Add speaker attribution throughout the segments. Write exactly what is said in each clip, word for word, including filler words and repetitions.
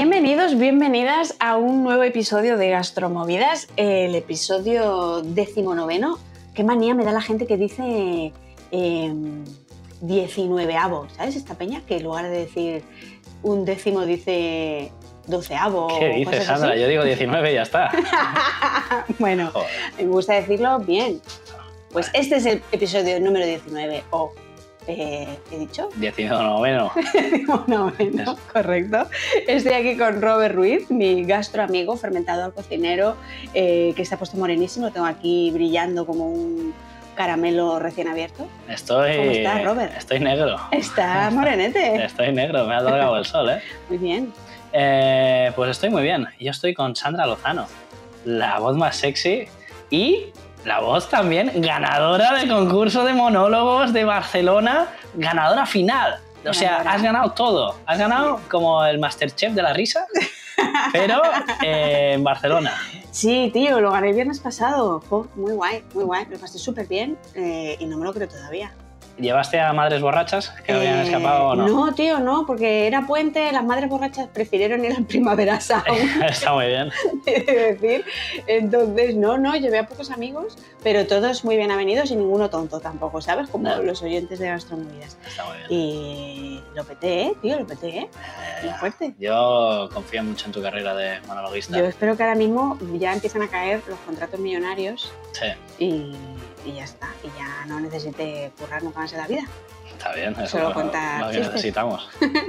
Speaker 1: Bienvenidos, bienvenidas a un nuevo episodio de Gastromovidas, el episodio decimonoveno. Qué manía me da la gente que dice eh, diecinueveavo, ¿sabes? Esta peña que en lugar de decir un décimo dice doceavo.
Speaker 2: ¿Qué dices, Sandra? Así. Yo digo diecinueve y ya está.
Speaker 1: Bueno, Joder. Me gusta decirlo bien. Pues este es el episodio número diecinueve, o... Eh, ¿he dicho?
Speaker 2: diecinoveno.
Speaker 1: diecinoveno, correcto. Estoy aquí con Robert Ruiz, mi gastroamigo, fermentador, cocinero, eh, que está puesto morenísimo. Lo tengo aquí brillando como un caramelo recién abierto.
Speaker 2: Estoy...
Speaker 1: ¿Cómo estás, Robert?
Speaker 2: Estoy negro.
Speaker 1: Está morenete.
Speaker 2: Estoy negro, me ha alargado el sol, ¿eh?
Speaker 1: Muy bien.
Speaker 2: Eh, pues estoy muy bien. Yo estoy con Sandra Lozano, la voz más sexy y... la voz también ganadora del concurso de monólogos de Barcelona, ganadora final. O sea, ganadora. Has ganado todo. Has ganado como el Masterchef de la risa, pero eh, en Barcelona.
Speaker 1: Sí, tío, lo gané el viernes pasado. Oh, muy guay, muy guay. Me lo pasé súper bien eh, y no me lo creo todavía.
Speaker 2: ¿Llevaste a madres borrachas que eh, habían escapado o no?
Speaker 1: No, tío, no, porque era puente, las madres borrachas prefirieron ir al Primavera Sound.
Speaker 2: Está muy bien.
Speaker 1: Es decir, entonces, no, no, llevé a pocos amigos, pero todos muy bien avenidos y ninguno tonto tampoco, ¿sabes? Como no. Los oyentes de Gastromovidas.
Speaker 2: Está muy bien.
Speaker 1: Y lo peté, ¿eh? Tío, lo peté, ¿eh?
Speaker 2: eh
Speaker 1: Muy fuerte.
Speaker 2: Yo confío mucho en tu carrera de monologuista.
Speaker 1: Yo espero que ahora mismo ya empiezan a caer los contratos millonarios.
Speaker 2: Sí.
Speaker 1: Y... y ya está, y ya no necesite currar nunca más en la vida.
Speaker 2: Está bien, eso
Speaker 1: Solo
Speaker 2: es
Speaker 1: contar
Speaker 2: lo que
Speaker 1: chistes.
Speaker 2: necesitamos.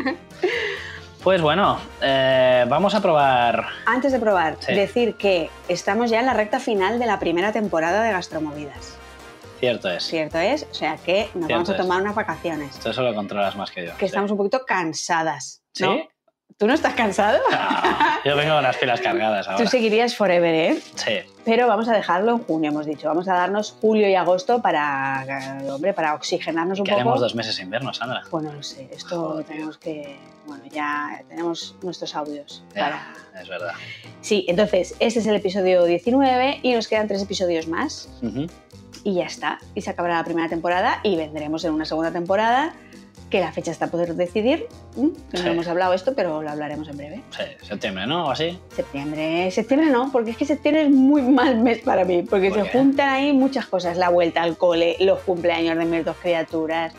Speaker 2: Pues bueno, eh, vamos a probar...
Speaker 1: Antes de probar,
Speaker 2: sí.
Speaker 1: decir que estamos ya en la recta final de la primera temporada de Gastromovidas.
Speaker 2: Cierto es.
Speaker 1: Cierto es, o sea que nos
Speaker 2: Cierto
Speaker 1: vamos a tomar
Speaker 2: es.
Speaker 1: unas vacaciones.
Speaker 2: Esto eso lo controlas más que yo.
Speaker 1: Que
Speaker 2: sí.
Speaker 1: estamos un poquito cansadas, ¿no?
Speaker 2: ¿Sí?
Speaker 1: ¿Tú no estás cansado?
Speaker 2: No, yo vengo con las pilas cargadas ahora.
Speaker 1: Tú seguirías forever, ¿eh?
Speaker 2: Sí.
Speaker 1: Pero vamos a dejarlo en junio, hemos dicho. Vamos a darnos julio y agosto para, hombre, para oxigenarnos un poco.
Speaker 2: Queremos dos meses de invierno, Sandra.
Speaker 1: Bueno, no sé, esto Joder, tenemos que... Bueno, ya tenemos nuestros audios.
Speaker 2: Ya, para... es verdad.
Speaker 1: Sí, entonces, este es el episodio diecinueve y nos quedan tres episodios más.
Speaker 2: Uh-huh.
Speaker 1: Y ya está. Y se acabará la primera temporada y vendremos en una segunda temporada, que la fecha está a poder decidir. ¿Mm? Que
Speaker 2: sí.
Speaker 1: No hemos hablado esto, pero lo hablaremos en breve.
Speaker 2: Sí, septiembre, ¿no? ¿O así?
Speaker 1: Septiembre, septiembre no, porque es que septiembre es muy mal mes para mí, porque
Speaker 2: ¿Por
Speaker 1: se
Speaker 2: qué?
Speaker 1: juntan ahí muchas cosas, la vuelta al cole, los cumpleaños de mis dos criaturas,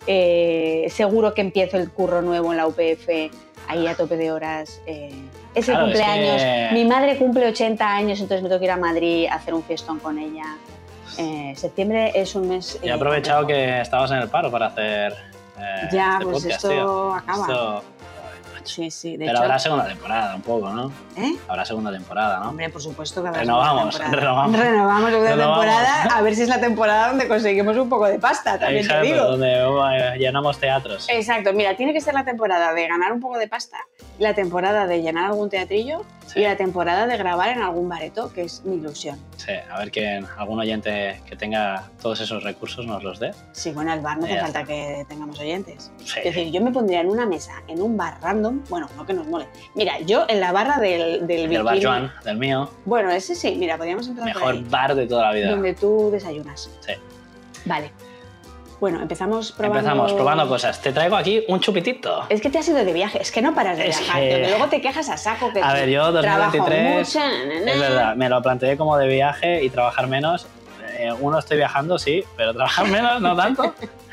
Speaker 1: eh, seguro que empiezo el curro nuevo en la U P F, ahí a tope de horas, eh, es
Speaker 2: claro,
Speaker 1: el cumpleaños,
Speaker 2: es que...
Speaker 1: mi madre cumple ochenta años, entonces me tengo que ir a Madrid a hacer un fiestón con ella. Eh, septiembre es un mes...
Speaker 2: He
Speaker 1: eh,
Speaker 2: aprovechado
Speaker 1: complejo.
Speaker 2: que estabas en el paro para hacer eh,
Speaker 1: Ya,
Speaker 2: este
Speaker 1: pues
Speaker 2: podcast,
Speaker 1: esto
Speaker 2: tío.
Speaker 1: acaba.
Speaker 2: Esto...
Speaker 1: Sí, sí, de
Speaker 2: Pero
Speaker 1: hecho...
Speaker 2: habrá segunda temporada un poco, ¿no?
Speaker 1: ¿Eh?
Speaker 2: Habrá segunda temporada, ¿no?
Speaker 1: Hombre, por supuesto que habrá
Speaker 2: Renovamos,
Speaker 1: segunda temporada.
Speaker 2: renovamos.
Speaker 1: Renovamos segunda
Speaker 2: Renovamos.
Speaker 1: temporada, a ver si es la temporada donde conseguimos un poco de pasta, también
Speaker 2: Exacto,
Speaker 1: te digo.
Speaker 2: donde uh, llenamos teatros.
Speaker 1: Exacto, mira, tiene que ser la temporada de ganar un poco de pasta, la temporada de llenar algún teatrillo
Speaker 2: Sí.
Speaker 1: y la temporada de grabar en algún bareto, que es mi ilusión.
Speaker 2: Sí, a ver que algún oyente que tenga todos esos recursos nos los dé.
Speaker 1: Sí, bueno, al bar no hace
Speaker 2: Ya
Speaker 1: falta
Speaker 2: está.
Speaker 1: que tengamos oyentes.
Speaker 2: Sí.
Speaker 1: Es decir, yo me pondría en una mesa, en un bar random, bueno, no que nos mole. Mira, yo en la barra del, del
Speaker 2: Del bar
Speaker 1: bikini-
Speaker 2: Joan, del mío,
Speaker 1: Bueno, ese sí, mira, podríamos empezar por
Speaker 2: mejor
Speaker 1: ahí,
Speaker 2: bar de toda la vida.
Speaker 1: donde tú desayunas.
Speaker 2: Sí.
Speaker 1: Vale. Bueno, empezamos probando...
Speaker 2: Empezamos probando cosas. Te traigo aquí un chupitito.
Speaker 1: Es que te has ido de viaje, es que no paras de
Speaker 2: Es
Speaker 1: viajar,
Speaker 2: que-
Speaker 1: pero luego te quejas a saco que
Speaker 2: A ver, yo dos mil veintitrés,
Speaker 1: trabajo mucho, na, na,
Speaker 2: es
Speaker 1: na.
Speaker 2: verdad, me lo planteé como de viaje y trabajar menos. Eh, uno estoy viajando, sí, pero trabajar menos, no tanto.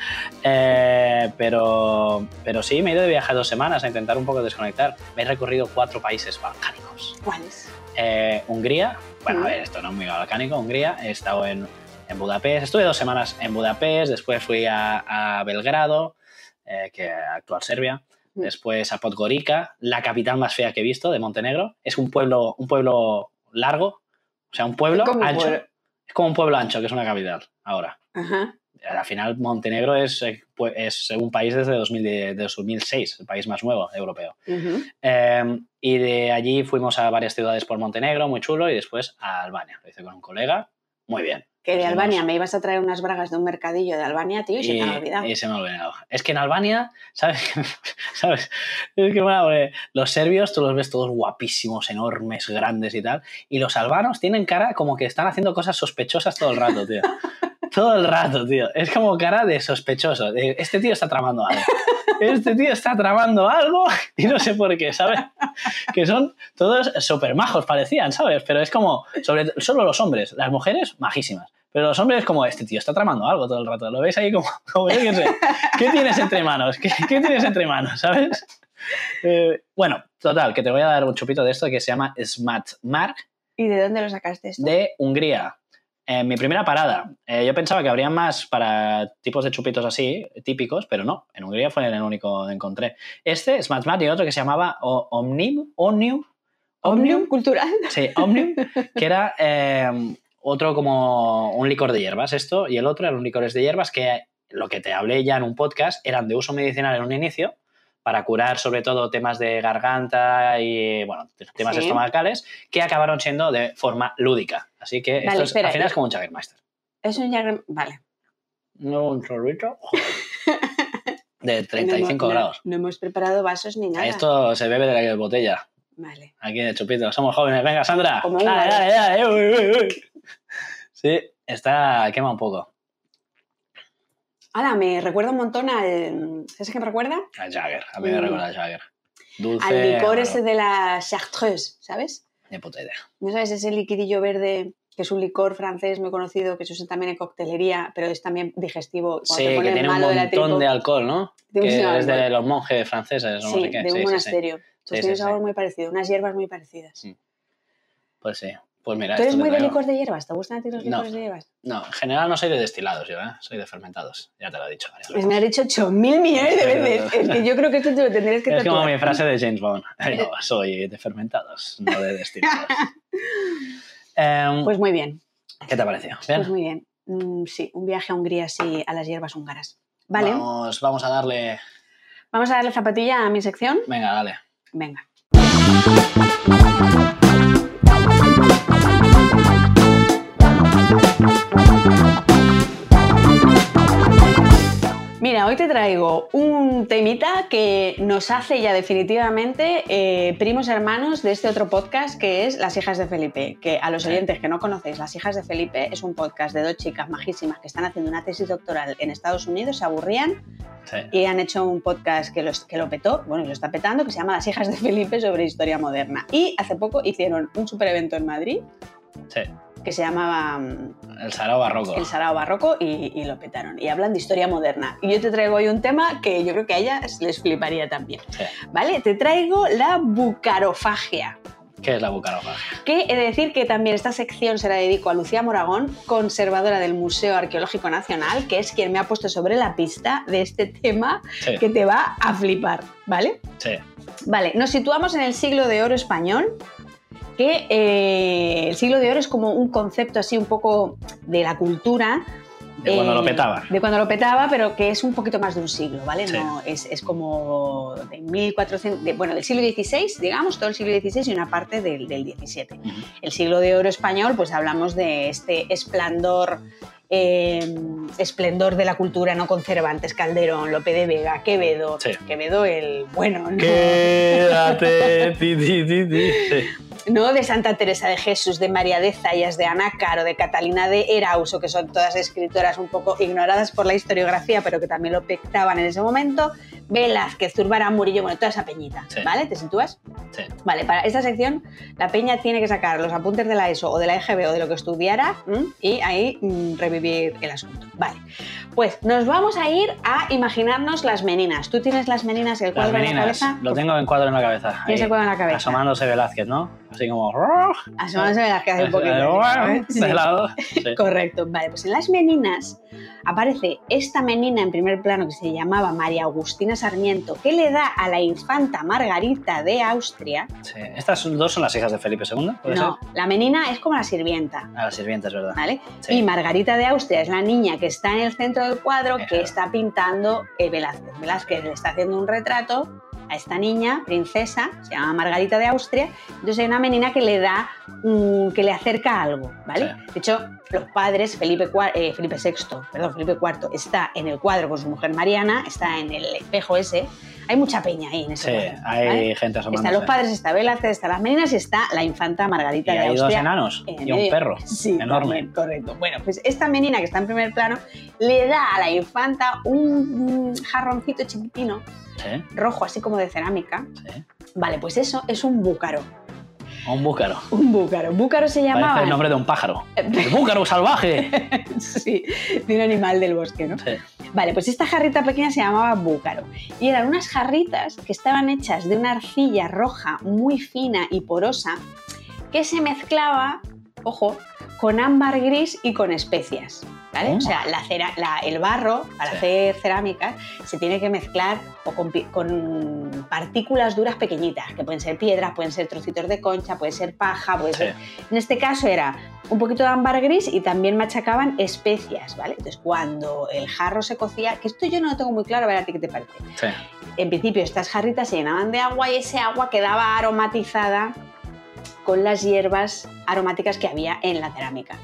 Speaker 2: Eh, pero, pero sí, me he ido de viaje dos semanas a intentar un poco desconectar. Me he recorrido cuatro países balcánicos.
Speaker 1: ¿Cuáles?
Speaker 2: Eh, Hungría, bueno,
Speaker 1: Mm.
Speaker 2: a ver, esto no es muy balcánico, Hungría. He estado en, en Budapest, estuve dos semanas en Budapest, después fui a, a Belgrado, eh, que actual Serbia.
Speaker 1: Mm.
Speaker 2: Después a Podgorica, la capital más fea que he visto de Montenegro. Es un pueblo, un pueblo largo, o sea, un pueblo
Speaker 1: ¿Cómo un
Speaker 2: ancho.
Speaker 1: pueblo?
Speaker 2: Es como un pueblo ancho, que es una capital ahora.
Speaker 1: Ajá.
Speaker 2: Al final, Montenegro es, eh, pu- es un país desde dos mil, de dos mil seis, el país más nuevo europeo.
Speaker 1: Uh-huh.
Speaker 2: Eh, y de allí fuimos a varias ciudades por Montenegro, muy chulo, y después a Albania. Lo hice con un colega, muy bien.
Speaker 1: Que de
Speaker 2: Nos
Speaker 1: Albania
Speaker 2: fuimos.
Speaker 1: me ibas a traer unas bragas de un mercadillo de Albania, tío, y se te ha olvidado.
Speaker 2: Y se me ha olvidado. Es que en Albania, ¿sabes? ¿Sabes? Es que, bueno, los serbios tú los ves todos guapísimos, enormes, grandes y tal, y los albanos tienen cara como que están haciendo cosas sospechosas todo el rato, tío. Todo el rato, tío. Es como cara de sospechoso. De, este tío está tramando algo. este tío está tramando algo y no sé por qué, ¿sabes? Que son todos súper majos, parecían, ¿sabes? Pero es como, sobre, solo los hombres, las mujeres, majísimas. Pero los hombres como, este tío está tramando algo todo el rato. Lo ves ahí como, como yo qué sé, ¿qué tienes entre manos? ¿Qué, qué tienes entre manos? ¿Sabes? Eh, bueno, total, que te voy a dar un chupito de esto que se llama Smatmar.
Speaker 1: ¿Y de dónde lo sacaste esto?
Speaker 2: De Hungría. En mi primera parada. Eh, yo pensaba que habría más para tipos de chupitos así, típicos, pero no. En Hungría fue el único que encontré. Este, Smatmar, y otro que se llamaba Omnium. Omnium.
Speaker 1: Omnium cultural.
Speaker 2: Sí, Omnium, que era eh, otro como un licor de hierbas, esto, y el otro eran licores de hierbas que, lo que te hablé ya en un podcast, eran de uso medicinal en un inicio, para curar sobre todo temas de garganta y, bueno, temas sí. estomacales, que acabaron siendo de forma lúdica. Así que vale, esto es, espera, al final es como un Jägermeister.
Speaker 1: Es un Jägermeister, vale.
Speaker 2: No, un sorbito de treinta y cinco
Speaker 1: no,
Speaker 2: grados.
Speaker 1: No, no hemos preparado vasos ni nada.
Speaker 2: Esto se bebe de la botella.
Speaker 1: Vale.
Speaker 2: Aquí de chupito. Somos jóvenes. Venga, Sandra.
Speaker 1: Como
Speaker 2: dale,
Speaker 1: vale.
Speaker 2: dale, dale. Uy, uy, uy. Sí, está... quema un poco.
Speaker 1: Hala, me recuerda un montón al... ¿Sabes qué me recuerda?
Speaker 2: Al Jagger. A mí me mm. recuerda al Jagger. Dulce.
Speaker 1: Al licor
Speaker 2: bueno.
Speaker 1: ese de la Chartreuse, ¿sabes?
Speaker 2: Ni puta idea.
Speaker 1: ¿No sabes? Ese liquidillo verde que es un licor francés muy conocido que se usa también en coctelería, pero es también digestivo.
Speaker 2: Sí, que tiene un montón de, tripo, de alcohol, ¿no? De que es alcohol. De los monjes franceses.
Speaker 1: Sí,
Speaker 2: no sé qué.
Speaker 1: de un
Speaker 2: sí,
Speaker 1: monasterio.
Speaker 2: Sí, sí.
Speaker 1: Pues
Speaker 2: Sí,
Speaker 1: tiene
Speaker 2: sí,
Speaker 1: un sabor
Speaker 2: sí.
Speaker 1: muy parecido, unas hierbas muy parecidas.
Speaker 2: Pues sí. Pues mira,
Speaker 1: ¿Tú eres
Speaker 2: esto
Speaker 1: muy de
Speaker 2: traigo.
Speaker 1: licor de hierbas? ¿Te gustan a ti los licores
Speaker 2: no,
Speaker 1: de hierbas?
Speaker 2: No, en general no soy de destilados yo, ¿eh? Soy de fermentados. Ya te lo he dicho varias veces.
Speaker 1: Me has dicho ocho mil millones de veces. Es que yo creo que esto te lo tendrías que
Speaker 2: Es
Speaker 1: tatuar.
Speaker 2: como mi frase de James Bond. No, soy de fermentados, no de destilados. um,
Speaker 1: Pues muy bien.
Speaker 2: ¿Qué te ha parecido? ¿Bien?
Speaker 1: Pues muy bien. Mm, sí, un viaje a Hungría sí, a las hierbas húngaras. Vale.
Speaker 2: Vamos, vamos a darle...
Speaker 1: Vamos a darle zapatilla a mi sección.
Speaker 2: Venga, dale.
Speaker 1: Venga. Mira, hoy te traigo un temita que nos hace ya definitivamente eh, primos hermanos de este otro podcast que es Las hijas de Felipe, que a los oyentes que no conocéis, Las hijas de Felipe es un podcast de dos chicas majísimas que están haciendo una tesis doctoral en Estados Unidos, se aburrían sí. y han hecho un podcast que, los, que lo petó, bueno, y lo está petando, que se llama Las hijas de Felipe sobre historia moderna. Y hace poco hicieron un super evento en Madrid.
Speaker 2: Sí.
Speaker 1: Que se llamaba...
Speaker 2: El Sarao Barroco.
Speaker 1: El Sarao Barroco y, y lo petaron. Y hablan de historia moderna. Y yo te traigo hoy un tema que yo creo que a ellas les fliparía también. Sí. ¿Vale? Te traigo la bucarofagia.
Speaker 2: ¿Qué es la bucarofagia?
Speaker 1: Que he de decir que también esta sección se la dedico a Lucía Moragón, conservadora del Museo Arqueológico Nacional, que es quien me ha puesto sobre la pista de este tema sí. que te va a flipar, ¿vale?
Speaker 2: Sí.
Speaker 1: Vale, nos situamos en el siglo de oro español, que eh, el siglo de oro es como un concepto así un poco de la cultura.
Speaker 2: De cuando eh, lo petaba.
Speaker 1: De cuando lo petaba, pero que es un poquito más de un siglo, ¿vale?
Speaker 2: Sí.
Speaker 1: No, es, es como de mil cuatrocientos, de, bueno, del siglo dieciséis, digamos, todo el siglo dieciséis y una parte del, del diecisiete. Uh-huh. El siglo de oro español, pues hablamos de este esplendor, eh, esplendor de la cultura no conservantes, Calderón, Lope de Vega, Quevedo,
Speaker 2: sí.
Speaker 1: Quevedo el bueno, ¿no?
Speaker 2: Quédate, ti, ti, ti, ti. Sí.
Speaker 1: ¿No? De Santa Teresa de Jesús, de María de Zayas, de Ana Caro, de Catalina de Erauso, que son todas escritoras un poco ignoradas por la historiografía, pero que también lo pectaban en ese momento. Velázquez, Zurbarán, Murillo, bueno, toda esa peñita, sí. ¿Vale? ¿Te sitúas?
Speaker 2: Sí.
Speaker 1: Vale, para esta sección la peña tiene que sacar los apuntes de la ESO o de la E G B o de lo que estudiara ¿m? y ahí m, revivir el asunto. Vale, pues nos vamos a ir a imaginarnos las meninas. ¿Tú tienes las meninas y el cuadro
Speaker 2: meninas,
Speaker 1: en la cabeza?
Speaker 2: Lo tengo en cuadro en la cabeza.
Speaker 1: Tienes el cuadro en la cabeza.
Speaker 2: Asomándose Velázquez, ¿no? Así como...
Speaker 1: Asomándose Velázquez hace un poquito.
Speaker 2: De sí. lado. Sí.
Speaker 1: Correcto. Vale, pues en las meninas aparece esta menina en primer plano que se llamaba María Agustina Sarmiento, que le da a la infanta Margarita de Austria.
Speaker 2: Sí. ¿Estas dos son las hijas de Felipe segundo? ¿Puede
Speaker 1: no,
Speaker 2: ser?
Speaker 1: la menina es como la sirvienta.
Speaker 2: Ah, la sirvienta, es verdad.
Speaker 1: ¿Vale?
Speaker 2: Sí.
Speaker 1: Y Margarita de Austria es la niña que está en el centro del cuadro
Speaker 2: Ejá.
Speaker 1: que está pintando eh, Velázquez. Velázquez le está haciendo un retrato a esta niña, princesa, se llama Margarita de Austria, entonces hay una menina que le da, um, que le acerca algo, ¿vale? Sí. De hecho, los padres, Felipe, eh, Felipe sexto, perdón, Felipe cuarto, está en el cuadro con su mujer Mariana, está en el espejo ese, hay mucha peña ahí en ese
Speaker 2: Sí,
Speaker 1: cuadro,
Speaker 2: hay
Speaker 1: ¿vale?
Speaker 2: gente asomándose.
Speaker 1: Están los padres, está Velázquez, están las meninas y está la infanta Margarita
Speaker 2: y
Speaker 1: de
Speaker 2: hay
Speaker 1: Austria.
Speaker 2: dos enanos
Speaker 1: en
Speaker 2: y un
Speaker 1: medio.
Speaker 2: perro
Speaker 1: Sí,
Speaker 2: enorme.
Speaker 1: también, correcto. Bueno, pues esta menina que está en primer plano le da a la infanta un jarroncito chiquitino,
Speaker 2: Sí,
Speaker 1: rojo, así como de cerámica.
Speaker 2: sí.
Speaker 1: Vale, pues eso es un búcaro.
Speaker 2: Un búcaro.
Speaker 1: Un búcaro. Búcaro se llamaba...
Speaker 2: Parece el nombre de un pájaro. ¡El búcaro salvaje!
Speaker 1: Sí, de un animal del bosque, ¿no?
Speaker 2: Sí.
Speaker 1: Vale, pues esta jarrita pequeña se llamaba búcaro. Y eran unas jarritas que estaban hechas de una arcilla roja muy fina y porosa que se mezclaba, ojo, con ámbar gris y con especias. ¿Vale?
Speaker 2: Oh.
Speaker 1: O sea, la cera, la, el barro para
Speaker 2: Sí.
Speaker 1: hacer cerámica se tiene que mezclar o con, con partículas duras pequeñitas, que pueden ser piedras, pueden ser trocitos de concha, puede ser paja, puede
Speaker 2: Sí.
Speaker 1: ser... En este caso era un poquito de ámbar gris y también machacaban especias, ¿vale? Entonces, cuando el jarro se cocía, que esto yo no lo tengo muy claro, a ver a ti qué te parece.
Speaker 2: Sí.
Speaker 1: En principio, estas jarritas se llenaban de agua y ese agua quedaba aromatizada con las hierbas aromáticas que había en la cerámica.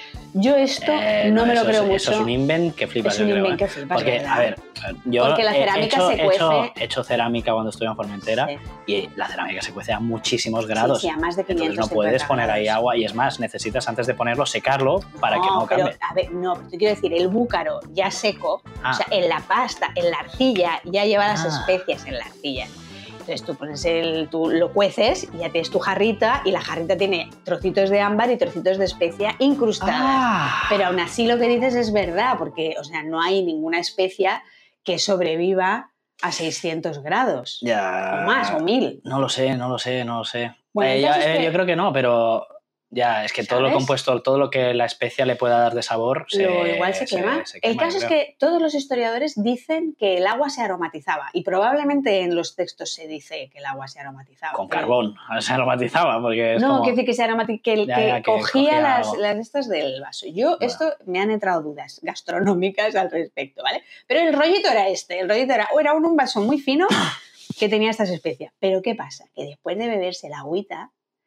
Speaker 1: Yo esto
Speaker 2: Eh,
Speaker 1: no, me lo
Speaker 2: eso
Speaker 1: creo
Speaker 2: es,
Speaker 1: mucho.
Speaker 2: Eso es un invent que flipas.
Speaker 1: Es un
Speaker 2: yo creo,
Speaker 1: invent
Speaker 2: ¿eh?
Speaker 1: que flipas,
Speaker 2: Porque,
Speaker 1: ¿verdad?
Speaker 2: a ver, yo
Speaker 1: Porque la
Speaker 2: he
Speaker 1: cerámica
Speaker 2: hecho,
Speaker 1: se
Speaker 2: he hecho-
Speaker 1: cuece-
Speaker 2: he hecho cerámica cuando estuve en Formentera
Speaker 1: Sí.
Speaker 2: y la cerámica se cuece a muchísimos grados.
Speaker 1: Sí, sí, a más de
Speaker 2: Entonces
Speaker 1: quinientos
Speaker 2: no puedes
Speaker 1: cincuenta
Speaker 2: poner ahí
Speaker 1: grados.
Speaker 2: agua y es más, necesitas antes de ponerlo secarlo para que no
Speaker 1: pero,
Speaker 2: cambie.
Speaker 1: a ver, no, pero te quiero decir, el búcaro ya seco,
Speaker 2: Ah.
Speaker 1: o sea, en la pasta, en la arcilla, ya lleva las
Speaker 2: Ah.
Speaker 1: especias en la arcilla. Entonces tú pones el, tú lo cueces y ya tienes tu jarrita y la jarrita tiene trocitos de ámbar y trocitos de especia incrustadas.
Speaker 2: Ah.
Speaker 1: Pero aún así lo que dices es verdad, porque o sea, no hay ninguna especia que sobreviva a seiscientos grados.
Speaker 2: Ya.
Speaker 1: O más, o mil.
Speaker 2: No lo sé, no lo sé, no lo sé.
Speaker 1: Bueno,
Speaker 2: Eh,
Speaker 1: el
Speaker 2: ya-
Speaker 1: caso es
Speaker 2: eh,
Speaker 1: que-
Speaker 2: Yo creo que no, pero ya, es que todo lo
Speaker 1: ¿Sabes?
Speaker 2: compuesto, todo lo que la especia le pueda dar de sabor, se,
Speaker 1: Lo igual se quema.
Speaker 2: se
Speaker 1: El
Speaker 2: quema,
Speaker 1: caso
Speaker 2: yo
Speaker 1: es
Speaker 2: creo.
Speaker 1: que todos los historiadores dicen que el agua se aromatizaba y probablemente en los textos se dice que el agua se aromatizaba.
Speaker 2: Con
Speaker 1: pero-
Speaker 2: carbón, se aromatizaba, porque es
Speaker 1: No,
Speaker 2: como...
Speaker 1: quiere decir que se aromatizaba, que, el
Speaker 2: Ya,
Speaker 1: que
Speaker 2: ya, que
Speaker 1: cogía,
Speaker 2: cogía
Speaker 1: las,
Speaker 2: algo.
Speaker 1: las estas del vaso. Yo,
Speaker 2: Bueno.
Speaker 1: esto me han entrado dudas gastronómicas al respecto, ¿vale? Pero el rollito era este, el rollito era, era un, un vaso muy fino que tenía estas especias. Pero ¿qué pasa? Que después de beberse la agüita,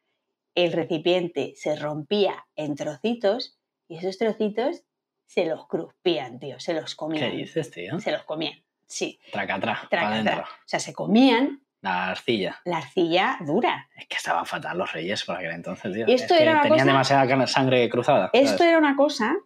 Speaker 1: el recipiente se rompía en trocitos y esos trocitos se los crujpían, tío, se los comían.
Speaker 2: ¿Qué dices, tío?
Speaker 1: Se los comían, sí.
Speaker 2: Tracatrá,
Speaker 1: Traca,
Speaker 2: para adentro.
Speaker 1: traca. O sea, se comían
Speaker 2: La arcilla.
Speaker 1: la arcilla dura.
Speaker 2: Es que estaban fatal los reyes por aquel entonces, tío.
Speaker 1: Y esto
Speaker 2: es que
Speaker 1: era una
Speaker 2: tenían
Speaker 1: cosa-
Speaker 2: demasiada can- sangre cruzada.
Speaker 1: Esto
Speaker 2: ¿sabes?
Speaker 1: era una cosa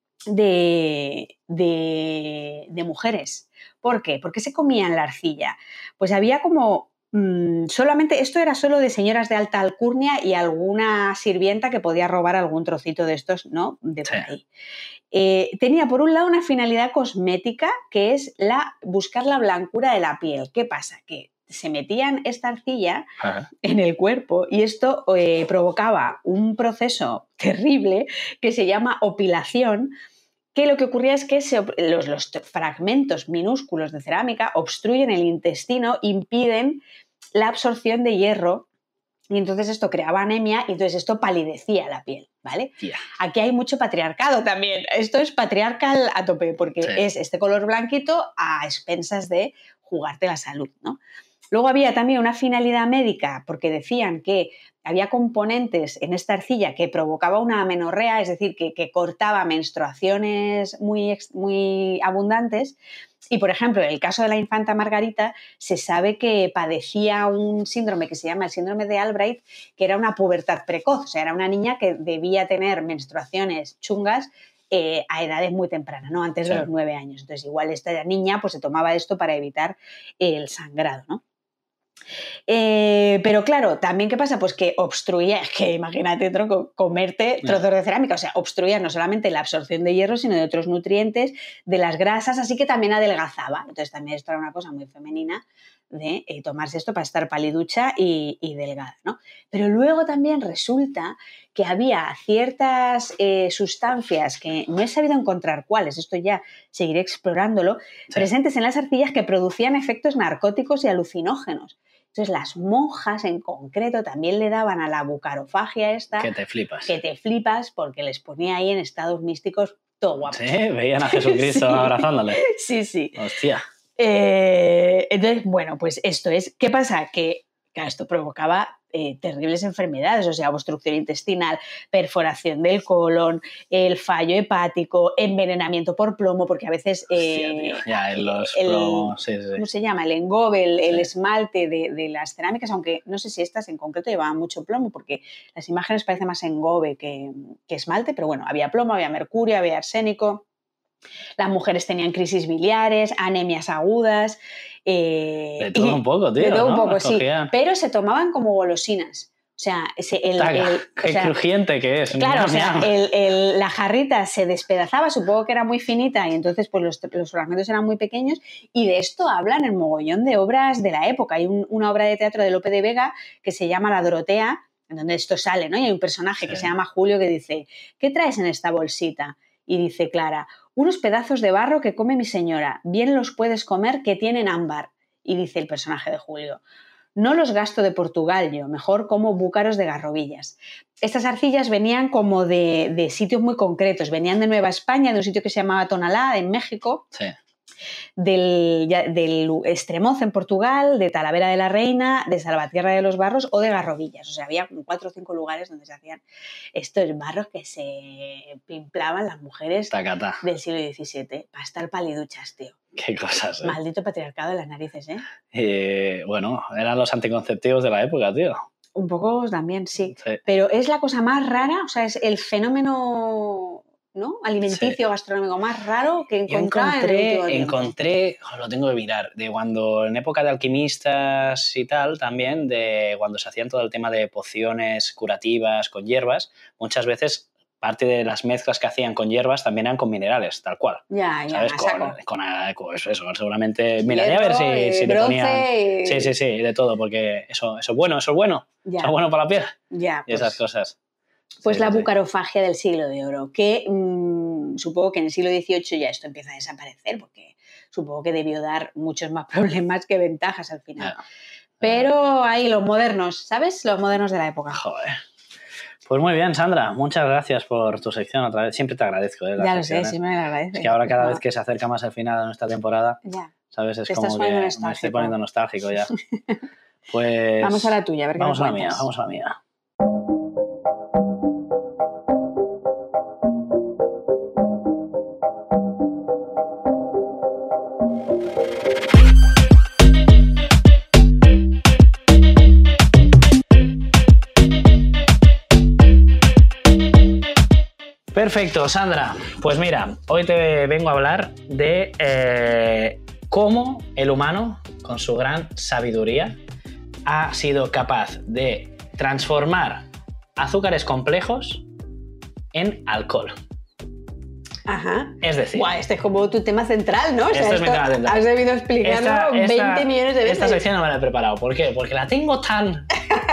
Speaker 1: de, de, de mujeres. ¿Por qué? ¿Por qué se comían la arcilla? Pues había como... mmm, solamente, esto era solo de señoras de alta alcurnia y alguna sirvienta que podía robar algún trocito de estos, ¿no? De por
Speaker 2: Sí.
Speaker 1: ahí. Eh, tenía por un lado una finalidad cosmética que es la, buscar la blancura de la piel. ¿Qué pasa? Que se metían esta arcilla
Speaker 2: Ajá.
Speaker 1: en el cuerpo y esto eh, provocaba un proceso terrible que se llama opilación, que lo que ocurría es que se, los, los fragmentos minúsculos de cerámica obstruyen el intestino, impiden la absorción de hierro y entonces esto creaba anemia y entonces esto palidecía la piel, ¿vale?
Speaker 2: Tía.
Speaker 1: Aquí hay mucho patriarcado también. Esto es patriarcal a tope porque
Speaker 2: Sí.
Speaker 1: es este color blanquito a expensas de jugarte la salud, ¿no? Luego había también una finalidad médica porque decían que había componentes en esta arcilla que provocaba una amenorrea, es decir, que, que cortaba menstruaciones muy, muy abundantes. Y, por ejemplo, en el caso de la infanta Margarita, se sabe que padecía un síndrome que se llama el síndrome de Albright, que era una pubertad precoz, o sea, era una niña que debía tener menstruaciones chungas eh, a edades muy tempranas, ¿no? Antes de
Speaker 2: Sí.
Speaker 1: los nueve años. Entonces, igual esta niña pues, se tomaba esto para evitar el sangrado, ¿no? Eh, pero claro, también ¿qué pasa? Pues que obstruía, es que imagínate, tronco, comerte trozos de cerámica, o sea, obstruía no solamente la absorción de hierro, sino de otros nutrientes, de las grasas, así que también adelgazaba. Entonces también esto era una cosa muy femenina de eh, tomarse esto para estar paliducha y, y delgada, ¿no? Pero luego también resulta que había ciertas eh, sustancias que no he sabido encontrar cuáles, esto ya seguiré explorándolo,
Speaker 2: Sí.
Speaker 1: presentes en las arcillas que producían efectos narcóticos y alucinógenos. Entonces las monjas en concreto también le daban a la bucarofagia esta
Speaker 2: Que te flipas.
Speaker 1: que te flipas porque les ponía ahí en estados místicos todo guapos.
Speaker 2: Sí, veían a Jesucristo
Speaker 1: Sí.
Speaker 2: abrazándole.
Speaker 1: Sí, sí.
Speaker 2: Hostia.
Speaker 1: Eh, entonces, bueno, pues esto es. ¿Qué pasa? Que claro, esto provocaba eh, terribles enfermedades, o sea, obstrucción intestinal, perforación del colon, el fallo hepático, envenenamiento por plomo, porque a veces... Eh,
Speaker 2: Hostia, tío, ya, en los
Speaker 1: el,
Speaker 2: plomos, sí, sí.
Speaker 1: ¿Cómo se llama? El engobe, el,
Speaker 2: Sí.
Speaker 1: el esmalte de, de las cerámicas, aunque no sé si estas en concreto llevaban mucho plomo, porque las imágenes parecen más engobe que, que esmalte, pero bueno, había plomo, había mercurio, había arsénico. Las mujeres tenían crisis biliares, anemias agudas. Eh,
Speaker 2: de todo
Speaker 1: y,
Speaker 2: un poco, tío.
Speaker 1: De todo
Speaker 2: ¿no?
Speaker 1: un poco,
Speaker 2: Las
Speaker 1: sí.
Speaker 2: cogían.
Speaker 1: Pero se tomaban como golosinas. O sea, ese, el,
Speaker 2: Taca,
Speaker 1: el,
Speaker 2: qué
Speaker 1: o sea,
Speaker 2: crujiente que es.
Speaker 1: Claro,
Speaker 2: Miam,
Speaker 1: o sea,
Speaker 2: miam.
Speaker 1: el, el, la jarrita se despedazaba, supongo que era muy finita y entonces pues los, los fragmentos eran muy pequeños, y de esto hablan el mogollón de obras de la época. Hay un, una obra de teatro de Lope de Vega que se llama La Dorotea, en donde esto sale, ¿no? Y hay un personaje sí. que se llama Julio que dice, ¿qué traes en esta bolsita? Y dice Clara, unos pedazos de barro que come mi señora, bien los puedes comer que tienen ámbar. Y dice el personaje de Julio, no los gasto de Portugal yo, mejor como búcaros de garrobillas. Estas arcillas venían como de, de sitios muy concretos, venían de Nueva España, de un sitio que se llamaba Tonalá, en México,
Speaker 2: sí.
Speaker 1: del, del Estremoz en Portugal, de Talavera de la Reina, de Salvatierra de los Barros o de Garrobillas. O sea, había como cuatro o cinco lugares donde se hacían estos barros que se pimplaban las mujeres
Speaker 2: Tacata.
Speaker 1: del siglo diecisiete para estar paliduchas, tío.
Speaker 2: Qué cosas, ¿eh?
Speaker 1: Maldito patriarcado de las narices, ¿eh?
Speaker 2: Y, bueno, eran los anticonceptivos de la época, tío.
Speaker 1: Un poco también, sí.
Speaker 2: sí.
Speaker 1: Pero es la cosa más rara, o sea, es el fenómeno, ¿no? alimenticio, sí. gastronómico más raro que encontraba
Speaker 2: encontré,
Speaker 1: en el último tiempo.
Speaker 2: Encontré, oh, lo tengo que mirar, de cuando en época de alquimistas y tal también, de cuando se hacían todo el tema de pociones curativas con hierbas, muchas veces parte de las mezclas que hacían con hierbas también eran con minerales, tal cual.
Speaker 1: Ya, ya,
Speaker 2: ¿sabes? Con, con, con eso, eso, seguramente... Miraré a ver si,
Speaker 1: y
Speaker 2: si le ponían...
Speaker 1: y...
Speaker 2: Sí, sí, sí, de todo, porque eso, eso es bueno, eso es bueno. Ya. Eso es bueno para la piel.
Speaker 1: Ya,
Speaker 2: y esas pues, cosas.
Speaker 1: Pues
Speaker 2: sí,
Speaker 1: la
Speaker 2: sí.
Speaker 1: bucarofagia del siglo de oro, que mmm, supongo que en el siglo dieciocho ya esto empieza a desaparecer, porque supongo que debió dar muchos más problemas que ventajas al final. Ya. Pero ahí los modernos, ¿sabes? Los modernos de la época.
Speaker 2: Joder. Pues muy bien, Sandra, muchas gracias por tu sección otra vez. Siempre te agradezco. ¿eh? Las
Speaker 1: ya lo
Speaker 2: secciones.
Speaker 1: sé, siempre me lo agradeces.
Speaker 2: Es que ahora cada vez que se acerca más el final de nuestra temporada,
Speaker 1: ya.
Speaker 2: ¿sabes? Es
Speaker 1: te
Speaker 2: como que me estoy poniendo nostálgico ya. Pues
Speaker 1: vamos a la tuya, a ver qué
Speaker 2: vamos
Speaker 1: me
Speaker 2: a la mía, vamos a la mía. Perfecto, Sandra. Pues mira, hoy te vengo a hablar de eh, cómo el humano, con su gran sabiduría, ha sido capaz de transformar azúcares complejos en alcohol.
Speaker 1: Ajá.
Speaker 2: Es decir...
Speaker 1: Guau, este es como tu tema central, ¿no? O sea,
Speaker 2: este es mi tema central.
Speaker 1: Has debido explicarlo
Speaker 2: esta, esta,
Speaker 1: veinte millones de veces.
Speaker 2: Esta sección no me la he preparado. ¿Por qué? Porque la tengo tan,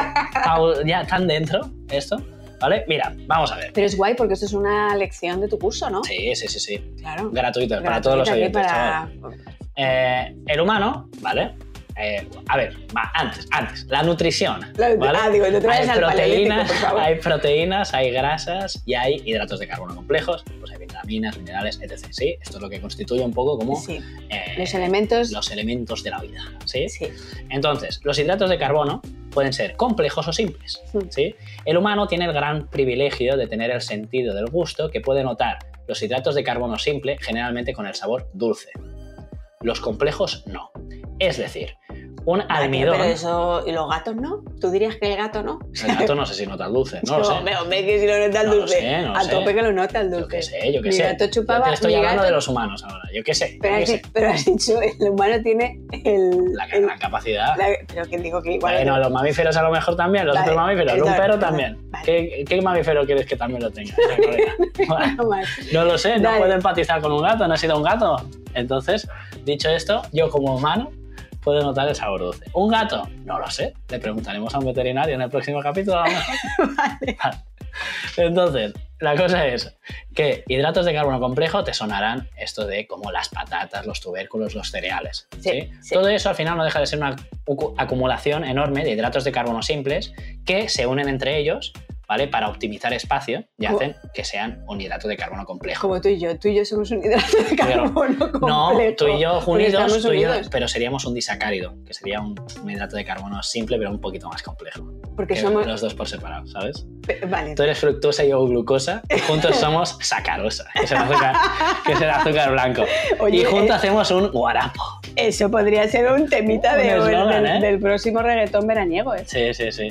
Speaker 2: ya tan dentro, esto... ¿Vale? Mira, vamos a ver.
Speaker 1: Pero es guay porque esto es una lección de tu curso, ¿no?
Speaker 2: Sí, sí, sí, sí.
Speaker 1: Claro.
Speaker 2: Gratuito, Gratuita para todos los oyentes.
Speaker 1: Para...
Speaker 2: Eh, el humano, ¿vale? Eh, a ver, va, antes, antes, la nutrición.
Speaker 1: La,
Speaker 2: ¿vale?
Speaker 1: Ah, digo, te traes
Speaker 2: hay
Speaker 1: al
Speaker 2: proteínas,
Speaker 1: por favor.
Speaker 2: Hay proteínas, hay grasas y hay hidratos de carbono complejos, pues hay vitaminas, minerales, etcétera. ¿Sí? Esto es lo que constituye un poco como
Speaker 1: sí.
Speaker 2: eh,
Speaker 1: los elementos
Speaker 2: los elementos de la vida. ¿Sí?
Speaker 1: Sí.
Speaker 2: Entonces, los hidratos de carbono pueden ser complejos o simples.
Speaker 1: Sí.
Speaker 2: ¿Sí? El humano tiene el gran privilegio de tener el sentido del gusto que puede notar los hidratos de carbono simple generalmente con el sabor dulce. Los complejos no. Es decir, un almidón...
Speaker 1: Pero eso... ¿Y los gatos no? ¿Tú dirías que el gato no?
Speaker 2: El gato no sé si nota el dulce, no, no lo sé.
Speaker 1: Hombre, hombre, que si lo nota el
Speaker 2: no
Speaker 1: dulce.
Speaker 2: Lo sé, no lo
Speaker 1: a
Speaker 2: sé.
Speaker 1: tope que lo nota el dulce.
Speaker 2: Yo qué sé, yo qué
Speaker 1: mi
Speaker 2: sé.
Speaker 1: Gato chupaba,
Speaker 2: yo te estoy hablando
Speaker 1: gato...
Speaker 2: de los humanos ahora, yo qué sé.
Speaker 1: Pero,
Speaker 2: yo
Speaker 1: has,
Speaker 2: qué sé.
Speaker 1: pero has dicho, el humano tiene el...
Speaker 2: La
Speaker 1: el,
Speaker 2: gran capacidad.
Speaker 1: La, pero que digo que igual...
Speaker 2: Bueno, los mamíferos a lo mejor también, los vale, otros mamíferos, un perro también. Vale. ¿Qué, ¿Qué mamífero quieres que también lo tenga? Bueno, no lo sé, no puedo empatizar con un gato, no he sido un gato. Entonces, dicho esto, yo como humano puedo notar el sabor dulce. ¿Un gato? No lo sé. Le preguntaremos a un veterinario en el próximo capítulo. Vale. Vale. Entonces, la cosa es que hidratos de carbono complejo te sonarán esto de como las patatas, los tubérculos, los cereales. ¿sí? ¿sí? Sí. Todo eso al final no deja de ser una acumulación enorme de hidratos de carbono simples que se unen entre ellos ¿vale? Para optimizar espacio y
Speaker 1: ¿Cómo?
Speaker 2: hacen que sean un hidrato de carbono complejo.
Speaker 1: Como tú y yo. Tú y yo somos un hidrato de carbono complejo.
Speaker 2: No, tú y yo
Speaker 1: Porque
Speaker 2: unidos,
Speaker 1: estamos
Speaker 2: tú y yo,
Speaker 1: unidos.
Speaker 2: pero seríamos un disacárido, que sería un, un hidrato de carbono simple, pero un poquito más complejo.
Speaker 1: Porque
Speaker 2: Que
Speaker 1: somos...
Speaker 2: los dos por separado, ¿sabes?
Speaker 1: Vale.
Speaker 2: Tú eres fructosa y yo glucosa, y juntos somos sacarosa, que es el azúcar, que es el azúcar blanco.
Speaker 1: Oye,
Speaker 2: y juntos
Speaker 1: eh,
Speaker 2: hacemos un guarapo.
Speaker 1: Eso podría ser un temita
Speaker 2: Un
Speaker 1: de,
Speaker 2: eslogan,
Speaker 1: del,
Speaker 2: ¿eh?
Speaker 1: del próximo reggaetón veraniego. ¿eh?
Speaker 2: Sí, sí, sí.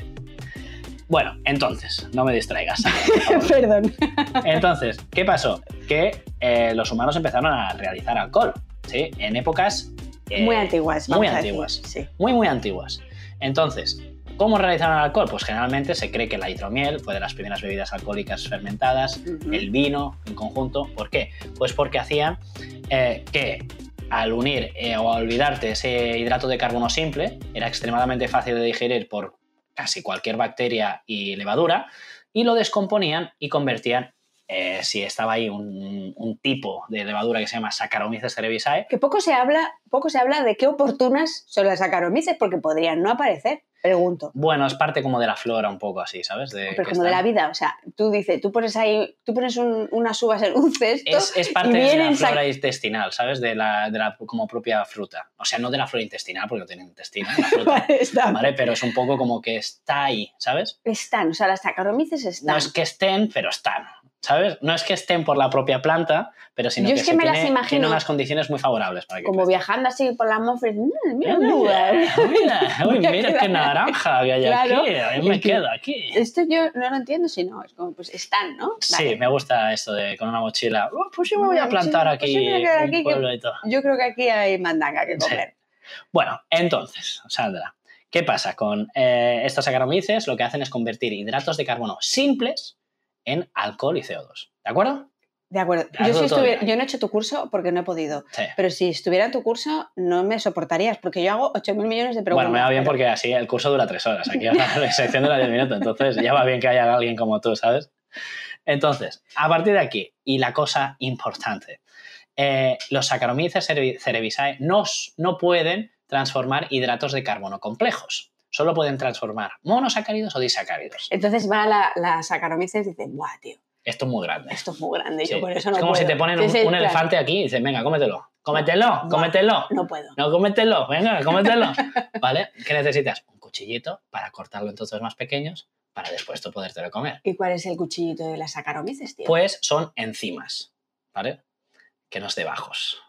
Speaker 2: Bueno, entonces, no me distraigas.
Speaker 1: Perdón.
Speaker 2: Entonces, ¿qué pasó? Que eh, los humanos empezaron a realizar alcohol, ¿sí? En épocas... eh,
Speaker 1: Muy antiguas.
Speaker 2: Muy
Speaker 1: vamos a
Speaker 2: antiguas.
Speaker 1: decir, sí.
Speaker 2: Muy, muy antiguas. Entonces, ¿cómo realizaron el alcohol? Pues generalmente se cree que la hidromiel fue de las primeras bebidas alcohólicas fermentadas,
Speaker 1: Ujú.
Speaker 2: el vino en conjunto. ¿Por qué? Pues porque hacían eh, que al unir eh, o a olvidarte ese hidrato de carbono simple, era extremadamente fácil de digerir por casi cualquier bacteria y levadura, y lo descomponían y convertían, eh, si estaba ahí un, un tipo de levadura que se llama Saccharomyces cerevisiae.
Speaker 1: Que poco se habla, poco se habla de qué oportunas son las Saccharomyces, porque podrían no aparecer, pregunto.
Speaker 2: Bueno, es parte como de la flora un poco así, ¿sabes? De,
Speaker 1: Pero
Speaker 2: que
Speaker 1: como de la
Speaker 2: están-
Speaker 1: vida, o sea, tú dices, tú pones ahí, tú pones un- unas uvas en un cesto
Speaker 2: Es, es
Speaker 1: y
Speaker 2: parte de la
Speaker 1: vienen
Speaker 2: flora
Speaker 1: sac-
Speaker 2: intestinal, ¿sabes? De la, de la como propia fruta. O sea, no de la flora intestinal, porque no tiene intestino, la fruta,
Speaker 1: Vale, están.
Speaker 2: ¿vale? Pero es un poco como que está ahí, ¿sabes?
Speaker 1: Están, o sea, las Saccharomyces están.
Speaker 2: No es que estén, pero están, ¿sabes? No es que estén por la propia planta, pero sino
Speaker 1: Yo
Speaker 2: que,
Speaker 1: es que
Speaker 2: se
Speaker 1: me las
Speaker 2: tiene,
Speaker 1: imagino
Speaker 2: tiene unas condiciones muy favorables para que
Speaker 1: como
Speaker 2: crezcan.
Speaker 1: viajando así por la atmósfera. Mm, mira,
Speaker 2: Eh,
Speaker 1: una uva.
Speaker 2: Mira, mira, uy,
Speaker 1: Mira
Speaker 2: mira
Speaker 1: qué
Speaker 2: qué naranja que hay
Speaker 1: Claro.
Speaker 2: aquí, a mí me
Speaker 1: Es que-
Speaker 2: quedo aquí.
Speaker 1: Esto yo no lo entiendo si no, es como, pues están, ¿no?
Speaker 2: Sí,
Speaker 1: Vale.
Speaker 2: me gusta esto de con una mochila. "Oh, pues yo me voy a
Speaker 1: Una
Speaker 2: plantar
Speaker 1: mochila, pues yo
Speaker 2: aquí
Speaker 1: me voy a quedar
Speaker 2: un
Speaker 1: aquí que-
Speaker 2: pueblo y todo".
Speaker 1: Yo creo que aquí hay mandanga que comer.
Speaker 2: Bueno, entonces, Sandra, ¿qué pasa? Con eh, estos Saccharomyces lo que hacen es convertir hidratos de carbono simples en alcohol y C O dos. ¿De acuerdo?
Speaker 1: De acuerdo.
Speaker 2: Hazlo
Speaker 1: Yo, si
Speaker 2: todo
Speaker 1: estuviera-
Speaker 2: bien.
Speaker 1: yo no he hecho tu curso porque no he podido.
Speaker 2: Sí.
Speaker 1: Pero si estuviera en tu curso, no me soportarías, porque yo hago ocho mil millones de preguntas.
Speaker 2: Bueno, me va bien
Speaker 1: pero-
Speaker 2: porque así el curso dura tres horas. Aquí la sección dura diez minutos. Entonces ya va bien que haya alguien como tú, ¿sabes? Entonces, a partir de aquí, y la cosa importante, eh, los Saccharomyces cervi- cerevisiae no, s- no pueden transformar hidratos de carbono complejos. Solo pueden transformar monosacáridos o disacáridos.
Speaker 1: Entonces va la, la Saccharomyces y dice, buah, tío,
Speaker 2: Esto es muy grande.
Speaker 1: esto es muy grande,
Speaker 2: Sí.
Speaker 1: yo por eso no
Speaker 2: es como
Speaker 1: puedo.
Speaker 2: si te ponen
Speaker 1: Sí,
Speaker 2: un,
Speaker 1: sí,
Speaker 2: un
Speaker 1: claro.
Speaker 2: elefante aquí y dicen, venga, cómetelo. Cómetelo,
Speaker 1: Buah,
Speaker 2: cómetelo.
Speaker 1: No puedo.
Speaker 2: No, cómetelo, venga, cómetelo. ¿Vale? ¿Qué necesitas? Un cuchillito para cortarlo en trozos más pequeños para después tú podértelo comer.
Speaker 1: ¿Y cuál es el cuchillito de las Saccharomyces, tío?
Speaker 2: Pues son enzimas, ¿vale? Que no es de bajos.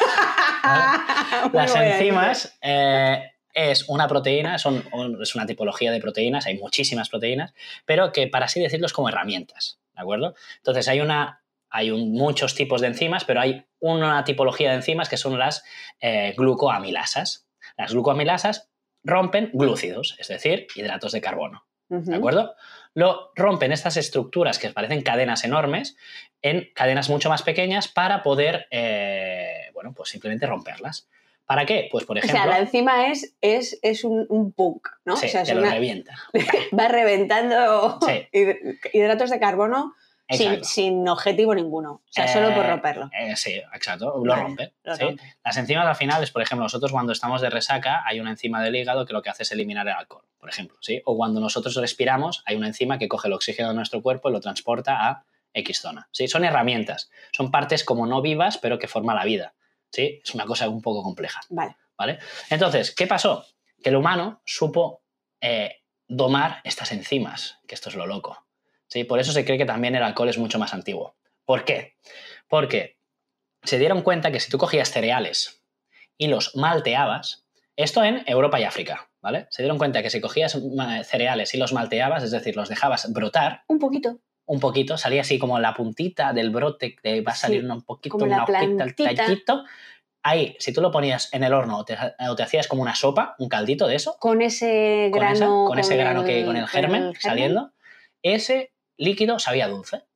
Speaker 1: Muy
Speaker 2: Las
Speaker 1: buena,
Speaker 2: enzimas eh, es una proteína, son, es una tipología de proteínas, hay muchísimas proteínas, pero que, para así decirlo, es como herramientas, ¿de acuerdo? Entonces hay, una, hay un- muchos tipos de enzimas, pero hay una tipología de enzimas que son las eh, glucoamilasas. Las glucoamilasas rompen glúcidos, es decir, hidratos de carbono.
Speaker 1: Ujú.
Speaker 2: ¿De acuerdo? Lo rompen estas estructuras que parecen cadenas enormes en cadenas mucho más pequeñas para poder, eh, bueno, pues simplemente romperlas. ¿Para qué? Pues, por
Speaker 1: O
Speaker 2: ejemplo,
Speaker 1: sea, la enzima es, es, es un, un punk, ¿no?
Speaker 2: sí,
Speaker 1: o sea, es
Speaker 2: te lo
Speaker 1: una-
Speaker 2: revienta.
Speaker 1: va reventando
Speaker 2: Sí.
Speaker 1: hid- hidratos de carbono sin,
Speaker 2: Exacto.
Speaker 1: sin objetivo ninguno. O sea, solo por
Speaker 2: Eh,
Speaker 1: romperlo.
Speaker 2: eh, sí, exacto, lo
Speaker 1: Vale,
Speaker 2: rompe.
Speaker 1: lo
Speaker 2: ¿sí?
Speaker 1: rompe.
Speaker 2: Las enzimas al final es, por ejemplo, nosotros cuando estamos de resaca hay una enzima del hígado que lo que hace es eliminar el alcohol, por ejemplo. ¿sí? O cuando nosotros respiramos hay una enzima que coge el oxígeno de nuestro cuerpo y lo transporta a X zona. ¿sí? Son herramientas, son partes como no vivas pero que forma la vida. ¿sí? Es una cosa un poco compleja.
Speaker 1: Vale.
Speaker 2: ¿Vale? Entonces, ¿qué pasó? Que el humano supo eh, domar estas enzimas, que esto es lo loco. ¿sí? Por eso se cree que también el alcohol es mucho más antiguo. ¿Por qué? Porque se dieron cuenta que si tú cogías cereales y los malteabas, esto en Europa y África, ¿vale? Se dieron cuenta que si cogías ma- cereales y los malteabas, es decir, los dejabas brotar
Speaker 1: Un poquito.
Speaker 2: un poquito, salía así como la puntita del brote, que va a salir
Speaker 1: Sí,
Speaker 2: un poquito,
Speaker 1: como
Speaker 2: una
Speaker 1: la
Speaker 2: hojita, el
Speaker 1: plantita.
Speaker 2: tallito. Ahí, si tú lo ponías en el horno o te, o te hacías como una sopa, un caldito de eso,
Speaker 1: Con ese
Speaker 2: con, esa-
Speaker 1: grano.
Speaker 2: con ese grano que con el germen
Speaker 1: germen.
Speaker 2: saliendo, ese líquido sabía dulce.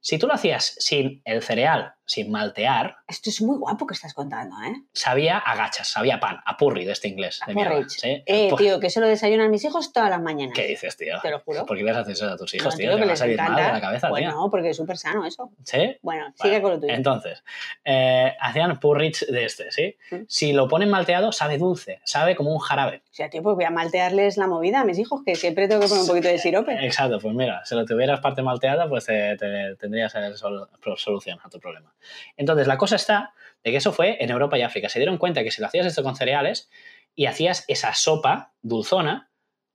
Speaker 2: Si tú lo hacías sin el cereal, sin maltear,
Speaker 1: Esto es muy guapo que estás contando, ¿eh?
Speaker 2: sabía a gachas, sabía pan, a purri de este inglés.
Speaker 1: A
Speaker 2: De mierda,
Speaker 1: porridge.
Speaker 2: ¿sí?
Speaker 1: Eh,
Speaker 2: Pu-
Speaker 1: tío, que eso lo desayunan mis hijos todas las mañanas.
Speaker 2: ¿Qué dices, tío?
Speaker 1: Te lo juro.
Speaker 2: ¿Por qué les haces eso a tus hijos,
Speaker 1: No,
Speaker 2: tío?
Speaker 1: tío,
Speaker 2: Te
Speaker 1: que
Speaker 2: va a
Speaker 1: les
Speaker 2: salir mal de
Speaker 1: encanta.
Speaker 2: la cabeza,
Speaker 1: Pues
Speaker 2: tío.
Speaker 1: no, porque es súper sano eso.
Speaker 2: ¿Sí?
Speaker 1: Bueno, sigue
Speaker 2: Vale.
Speaker 1: con lo tuyo.
Speaker 2: Entonces, eh, hacían porridge de este, ¿sí?
Speaker 1: Mm.
Speaker 2: Si lo ponen malteado, sabe dulce, sabe como un jarabe.
Speaker 1: O sea, tío, pues voy a maltearles la movida a mis hijos, que siempre tengo que poner un poquito de sirope.
Speaker 2: Exacto, pues mira, si lo tuvieras parte malteada, pues te, te- tendrías el sol- solución a tu problema. Entonces, la cosa está de que eso fue en Europa y África. Se dieron cuenta que si lo hacías esto con cereales y hacías esa sopa dulzona,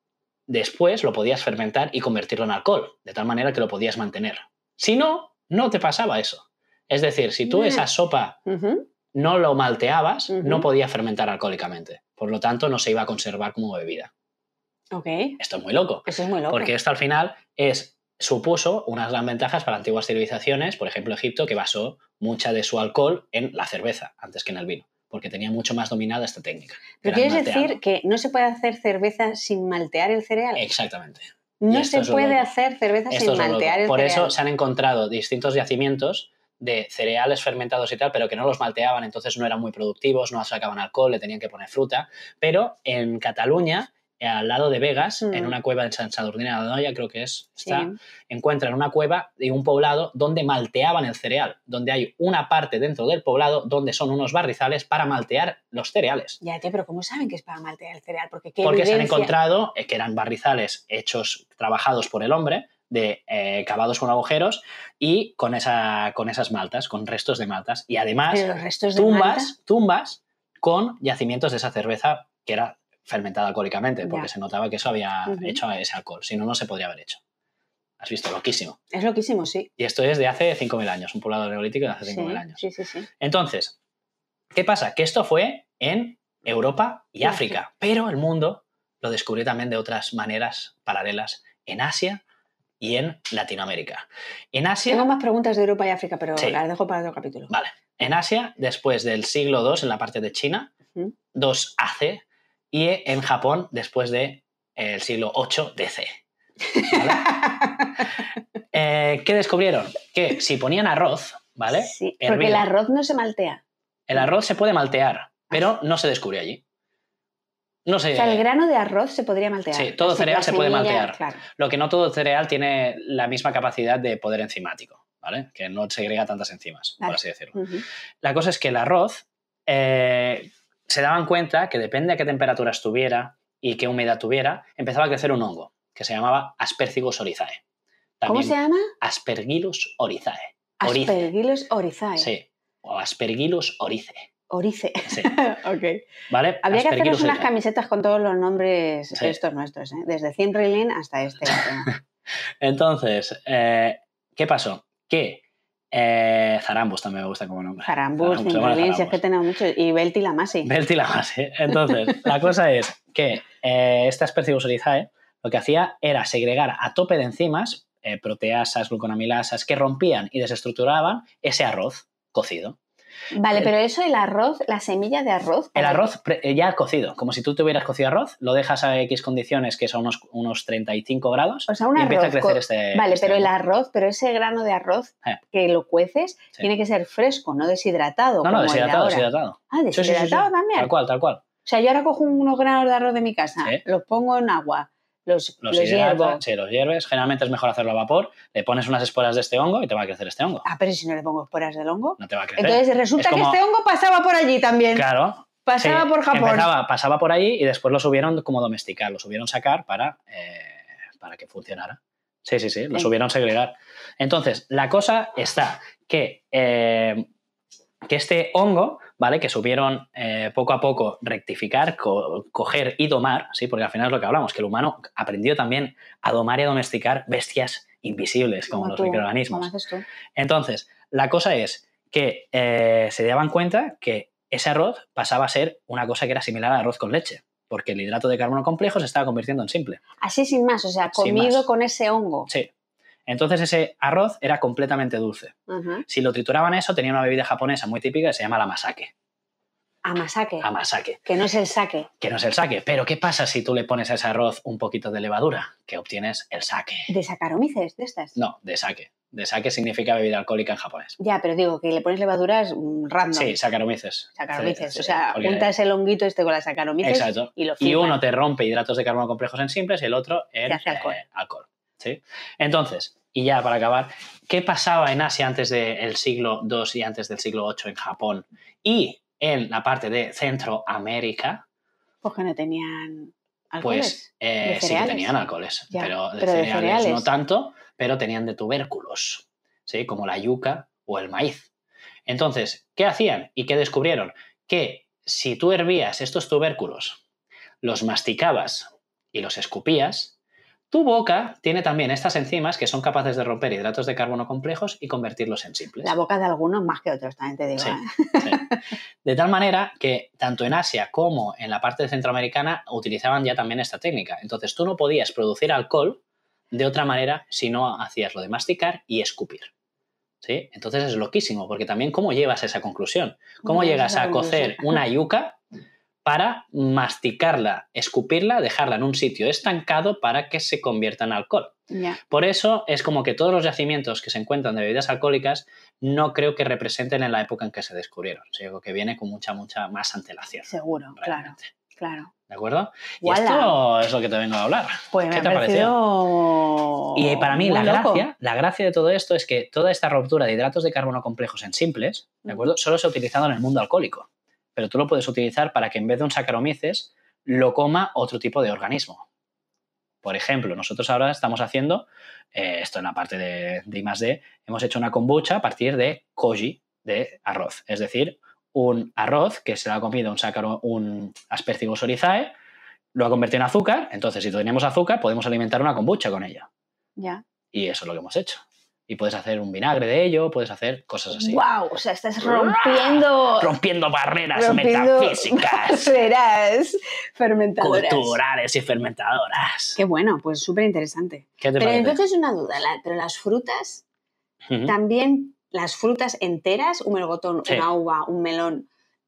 Speaker 2: después lo podías fermentar y convertirlo en alcohol, de tal manera que lo podías mantener. Si no, no te pasaba eso. Es decir, si tú
Speaker 1: Mm.
Speaker 2: esa sopa
Speaker 1: Ujú.
Speaker 2: no lo malteabas,
Speaker 1: Ujú.
Speaker 2: no podía fermentar alcohólicamente. Por lo tanto, no se iba a conservar como bebida.
Speaker 1: Ok,
Speaker 2: Esto es muy loco.
Speaker 1: eso es muy loco.
Speaker 2: Porque esto al final es, supuso unas gran ventajas para antiguas civilizaciones, por ejemplo Egipto, que basó mucha de su alcohol en la cerveza antes que en el vino, porque tenía mucho más dominada esta técnica.
Speaker 1: Pero
Speaker 2: Era el
Speaker 1: quieres
Speaker 2: malteado.
Speaker 1: decir que no se puede hacer cerveza sin maltear el cereal.
Speaker 2: Exactamente.
Speaker 1: No
Speaker 2: y esto
Speaker 1: se
Speaker 2: es lo
Speaker 1: puede
Speaker 2: loco.
Speaker 1: hacer cerveza
Speaker 2: Esto
Speaker 1: sin
Speaker 2: es lo loco.
Speaker 1: maltear el
Speaker 2: Por
Speaker 1: cereal.
Speaker 2: eso se han encontrado distintos yacimientos de cereales fermentados y tal, pero que no los malteaban, entonces no eran muy productivos, no sacaban alcohol, le tenían que poner fruta. Pero en Cataluña, eh, al lado de Vegas,
Speaker 1: Mm.
Speaker 2: en una cueva en San Sadurní de Anoia, creo que es, está,
Speaker 1: Sí.
Speaker 2: encuentran una cueva y un poblado donde malteaban el cereal, donde hay una parte dentro del poblado donde son unos barrizales para maltear los cereales.
Speaker 1: Ya, tío, pero ¿cómo saben que es para maltear el cereal? Porque, ¿qué
Speaker 2: Porque se han
Speaker 1: evidencia?
Speaker 2: encontrado eh, que eran barrizales hechos, trabajados por el hombre, de eh, cavados con agujeros y con, esa, con esas maltas, con restos de maltas. Y además
Speaker 1: Pero los restos de malta.
Speaker 2: tumbas, tumbas con yacimientos de esa cerveza que era fermentada alcohólicamente, porque
Speaker 1: Ya.
Speaker 2: se notaba que eso había
Speaker 1: Ujú.
Speaker 2: hecho ese alcohol. Si no, no se podría haber hecho. Has visto, loquísimo.
Speaker 1: Es loquísimo, sí.
Speaker 2: Y esto es de hace cinco mil años, un poblado neolítico de hace cinco mil
Speaker 1: Sí,
Speaker 2: años.
Speaker 1: sí, sí, sí.
Speaker 2: Entonces, ¿qué pasa? Que esto fue en Europa y
Speaker 1: Y
Speaker 2: África, pero el mundo lo descubrió también de otras maneras paralelas en Asia y en Latinoamérica. En Asia,
Speaker 1: Tengo más preguntas de Europa y África, pero
Speaker 2: Sí.
Speaker 1: las dejo para otro capítulo.
Speaker 2: vale, en Asia, después del siglo dos, en la parte de China,
Speaker 1: Ujú.
Speaker 2: dos A C, y en Japón, después del siglo ocho D C. ¿Vale? Eh, ¿Qué descubrieron? Que si ponían arroz, ¿vale?
Speaker 1: Sí, porque
Speaker 2: Hervido.
Speaker 1: el arroz no se maltea.
Speaker 2: El arroz se puede maltear, pero no se descubrió allí. No sé.
Speaker 1: O sea, el grano de arroz se podría maltear.
Speaker 2: Sí, todo
Speaker 1: Así,
Speaker 2: cereal
Speaker 1: la
Speaker 2: se puede
Speaker 1: semilla,
Speaker 2: maltear.
Speaker 1: Claro.
Speaker 2: Lo que no todo cereal tiene la misma capacidad de poder enzimático, ¿vale? Que no segrega tantas enzimas,
Speaker 1: Vale.
Speaker 2: por así decirlo.
Speaker 1: Ujú.
Speaker 2: La cosa es que el arroz eh, se daban cuenta que depende a qué temperatura estuviera y qué humedad tuviera, empezaba a crecer un hongo que se llamaba Aspergillus oryzae.
Speaker 1: ¿Cómo se llama?
Speaker 2: Aspergillus oryzae. Orice.
Speaker 1: Aspergillus oryzae.
Speaker 2: Sí, o Aspergillus orice.
Speaker 1: Orice.
Speaker 2: Sí.
Speaker 1: Ok.
Speaker 2: ¿Vale?
Speaker 1: Habría que hacernos
Speaker 2: Aspergillus
Speaker 1: unas
Speaker 2: oryzae.
Speaker 1: camisetas con todos los nombres
Speaker 2: Sí.
Speaker 1: estos nuestros, ¿eh? Desde Cinrilin hasta este.
Speaker 2: Entonces, eh, ¿qué pasó? Que eh, Zarambus también me gusta como nombre.
Speaker 1: Zarambus,
Speaker 2: Zarambus, se llama
Speaker 1: Cinrilin, si es que
Speaker 2: Zarambus.
Speaker 1: tenemos mucho. Y Belti la Masi.
Speaker 2: Belti la base. Entonces, la cosa es que eh, esta Aspergillus oryzae lo que hacía era segregar a tope de enzimas, eh, proteasas, gluconamilasas, que rompían y desestructuraban ese arroz cocido.
Speaker 1: Vale,
Speaker 2: El-
Speaker 1: pero eso, el arroz, la semilla de arroz.
Speaker 2: El
Speaker 1: ¿para
Speaker 2: arroz pre- eh, ya cocido, como si tú tuvieras cocido arroz, lo dejas a X condiciones, que son unos, unos treinta y cinco grados,
Speaker 1: O sea, un
Speaker 2: y empieza a
Speaker 1: arroz
Speaker 2: crecer
Speaker 1: co-
Speaker 2: este.
Speaker 1: Vale,
Speaker 2: este
Speaker 1: pero el
Speaker 2: hongo.
Speaker 1: arroz, pero ese grano de arroz
Speaker 2: Eh.
Speaker 1: que lo cueces
Speaker 2: Sí.
Speaker 1: tiene que ser fresco, no deshidratado.
Speaker 2: No, no,
Speaker 1: como el de
Speaker 2: deshidratado,
Speaker 1: ahora.
Speaker 2: deshidratado.
Speaker 1: Ah,
Speaker 2: Sí, sí, sí, sí.
Speaker 1: deshidratado también.
Speaker 2: Tal cual, tal cual.
Speaker 1: O sea, yo ahora cojo unos granos de arroz de mi casa,
Speaker 2: Sí.
Speaker 1: los pongo en agua, los,
Speaker 2: Los,
Speaker 1: los
Speaker 2: hidratas,
Speaker 1: hiervo.
Speaker 2: sí, los hierves. Generalmente es mejor hacerlo a vapor. Le pones unas esporas de este hongo y te va a crecer este hongo.
Speaker 1: Ah, pero ¿y si no le pongo esporas del hongo?
Speaker 2: No te va a crecer.
Speaker 1: Entonces resulta
Speaker 2: Es como-
Speaker 1: que este hongo pasaba por allí también.
Speaker 2: Claro.
Speaker 1: Pasaba
Speaker 2: Sí,
Speaker 1: por Japón.
Speaker 2: Empezaba, pasaba por ahí y después lo subieron como domesticar, lo subieron sacar para, eh, para que funcionara. Sí, sí, sí, lo
Speaker 1: Sí.
Speaker 2: subieron segregar. Entonces, la cosa está que, eh, que este hongo, ¿vale? Que supieron eh, poco a poco rectificar, co- coger y domar, ¿sí? Porque al final es lo que hablamos, que el humano aprendió también a domar y a domesticar bestias invisibles, como, los
Speaker 1: tú,
Speaker 2: microorganismos.
Speaker 1: como haces tú.
Speaker 2: Entonces, la cosa es que eh, se daban cuenta que ese arroz pasaba a ser una cosa que era similar al arroz con leche, porque el hidrato de carbono complejo se estaba convirtiendo en simple.
Speaker 1: Así sin más, o sea,
Speaker 2: Sin
Speaker 1: comido
Speaker 2: más.
Speaker 1: con ese hongo.
Speaker 2: Sí. Entonces ese arroz era completamente dulce.
Speaker 1: Ajá.
Speaker 2: Si lo trituraban eso, tenía una bebida japonesa muy típica que se llama la masake.
Speaker 1: Amasake,
Speaker 2: Amasake,
Speaker 1: que no es el sake.
Speaker 2: que no es el sake. Pero ¿qué pasa si tú le pones a ese arroz un poquito de levadura? Que obtienes el sake.
Speaker 1: ¿De Saccharomyces de estas?
Speaker 2: No, de sake. De sake significa bebida alcohólica en japonés.
Speaker 1: Ya, pero digo, que le pones levaduras random.
Speaker 2: Sí, Saccharomyces.
Speaker 1: Saccharomyces.
Speaker 2: Sí,
Speaker 1: o sea,
Speaker 2: porque...
Speaker 1: juntas el honguito este con las Saccharomyces.
Speaker 2: Exacto.
Speaker 1: Y lo
Speaker 2: Y uno te rompe hidratos de carbono complejos en simples y el otro en
Speaker 1: hace alcohol.
Speaker 2: Eh, alcohol. ¿Sí? Entonces, y ya para acabar, ¿qué pasaba en Asia antes del siglo segundo y antes del siglo octavo en Japón? Y en la parte de Centroamérica.
Speaker 1: Pues que no tenían alcoholes.
Speaker 2: Pues eh, sí que tenían alcoholes,
Speaker 1: ya,
Speaker 2: pero, de,
Speaker 1: pero
Speaker 2: cereales
Speaker 1: de cereales
Speaker 2: no tanto, pero tenían de tubérculos, ¿sí? Como la yuca o el maíz. Entonces, ¿qué hacían y qué descubrieron? Que si tú hervías estos tubérculos, los masticabas y los escupías, tu boca tiene también estas enzimas que son capaces de romper hidratos de carbono complejos y convertirlos en simples.
Speaker 1: La boca de algunos más que otros, también te digo.
Speaker 2: Sí,
Speaker 1: ¿eh?
Speaker 2: sí. De tal manera que tanto en Asia como en la parte centroamericana utilizaban ya también esta técnica. Entonces tú no podías producir alcohol de otra manera si no hacías lo de masticar y escupir. ¿Sí? Entonces es loquísimo, porque también ¿cómo llevas a esa conclusión? ¿Cómo llegas a cocer una yuca para masticarla, escupirla, dejarla en un sitio estancado para que se convierta en alcohol?
Speaker 1: Yeah.
Speaker 2: Por eso es como que todos los yacimientos que se encuentran de bebidas alcohólicas no creo que representen en la época en que se descubrieron. O sea, que viene con mucha, mucha más antelación.
Speaker 1: Seguro,
Speaker 2: realmente.
Speaker 1: claro, claro.
Speaker 2: ¿De acuerdo?
Speaker 1: ¡Wala!
Speaker 2: Y esto es lo que te vengo a hablar.
Speaker 1: Pues
Speaker 2: ¿Qué
Speaker 1: me
Speaker 2: te
Speaker 1: ha
Speaker 2: ha
Speaker 1: parecido...
Speaker 2: Y para mí
Speaker 1: muy
Speaker 2: la
Speaker 1: loco.
Speaker 2: gracia, la gracia de todo esto es que toda esta ruptura de hidratos de carbono complejos en simples, ¿de acuerdo? Solo se ha utilizado en el mundo alcohólico. Pero tú lo puedes utilizar para que en vez de un Saccharomyces lo coma otro tipo de organismo. Por ejemplo, nosotros ahora estamos haciendo, eh, esto en la parte de, de I más D, hemos hecho una kombucha a partir de koji, de arroz. Es decir, un arroz que se lo ha comido un, sacaro, un Aspergillus oryzae, lo ha convertido en azúcar. Entonces, si tenemos azúcar, podemos alimentar una kombucha con ella.
Speaker 1: Ya.
Speaker 2: Y eso es lo que hemos hecho. Y puedes hacer un vinagre de ello, puedes hacer cosas así.
Speaker 1: ¡Wow! O sea, estás rompiendo...
Speaker 2: Rompiendo barreras
Speaker 1: rompiendo
Speaker 2: metafísicas.
Speaker 1: barreras fermentadoras.
Speaker 2: Culturales y fermentadoras.
Speaker 1: Qué bueno, pues súper interesante.
Speaker 2: ¿Qué te
Speaker 1: Pero
Speaker 2: parece?
Speaker 1: entonces una duda, la, pero las frutas,
Speaker 2: Uh-huh.
Speaker 1: también las frutas enteras, un melocotón,
Speaker 2: Sí.
Speaker 1: una uva, un melón,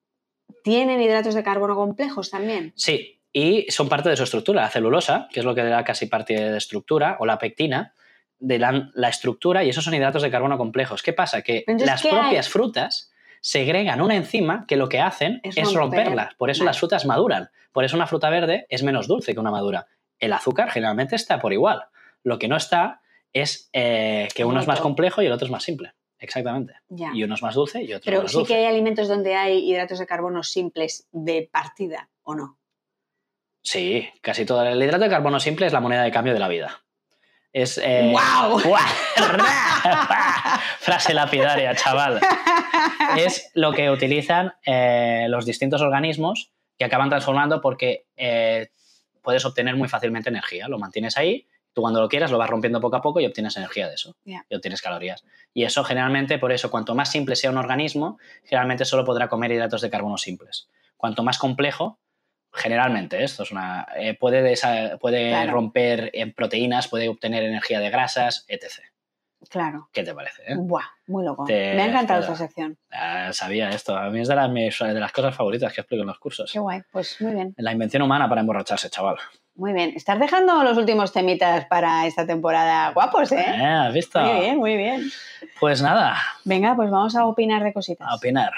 Speaker 1: ¿tienen hidratos de carbono complejos también?
Speaker 2: Sí, y son parte de su estructura. La celulosa, que es lo que le da casi parte de estructura, o la pectina, de la, la estructura, y esos son hidratos de carbono complejos. ¿Qué pasa? Que
Speaker 1: Entonces,
Speaker 2: las
Speaker 1: ¿qué
Speaker 2: propias
Speaker 1: hay?
Speaker 2: frutas segregan una enzima que lo que hacen
Speaker 1: Es
Speaker 2: es,
Speaker 1: romper.
Speaker 2: romperlas. Por eso
Speaker 1: Vale.
Speaker 2: las frutas maduran. Por eso una fruta verde es menos dulce que una madura. El azúcar generalmente está por igual. Lo que no está es eh, que uno es más
Speaker 1: Otro.
Speaker 2: complejo y el otro es más simple. Exactamente.
Speaker 1: Ya.
Speaker 2: Y uno es más dulce y otro
Speaker 1: Pero
Speaker 2: es más
Speaker 1: sí
Speaker 2: dulce.
Speaker 1: que hay alimentos donde hay hidratos de carbono simples de partida, ¿o no?
Speaker 2: Sí, casi todo. El hidrato de carbono simple es la moneda de cambio de la vida. Es... Eh...
Speaker 1: ¡Guau!
Speaker 2: Frase lapidaria, chaval. Es lo que utilizan eh, los distintos organismos que acaban transformando porque eh, puedes obtener muy fácilmente energía. Lo mantienes ahí, tú cuando lo quieras lo vas rompiendo poco a poco y obtienes energía de eso.
Speaker 1: Yeah.
Speaker 2: Y obtienes calorías. Y eso generalmente, por eso, cuanto más simple sea un organismo, generalmente solo podrá comer hidratos de carbono simples. Cuanto más complejo, generalmente, esto es una eh, puede, desa, puede
Speaker 1: Claro.
Speaker 2: romper en proteínas, puede obtener energía de grasas, etcétera.
Speaker 1: Claro.
Speaker 2: ¿Qué te parece? Eh?
Speaker 1: Buah, muy loco.
Speaker 2: Te-
Speaker 1: Me ha encantado
Speaker 2: te-
Speaker 1: esta sección.
Speaker 2: Ah, sabía esto. A mí es de las, mis- de las cosas favoritas que explico en los cursos.
Speaker 1: Qué guay. Pues muy bien.
Speaker 2: La invención humana para emborracharse, chaval.
Speaker 1: Muy bien. Estás dejando los últimos temitas para esta temporada guapos, ¿eh?
Speaker 2: Eh, ¿Has visto?
Speaker 1: Muy bien, muy bien.
Speaker 2: Pues nada,
Speaker 1: Venga, pues vamos a opinar de cositas.
Speaker 2: a opinar.